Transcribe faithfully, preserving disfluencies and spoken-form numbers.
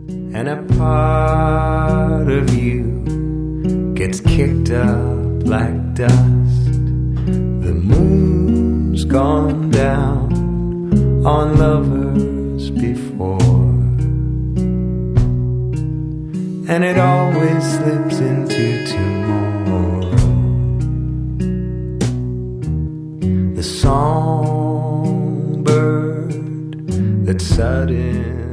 and a part of you gets kicked up like dust. The moon's gone down on lovers before, and it always slips into tomorrow. The songbird that suddenly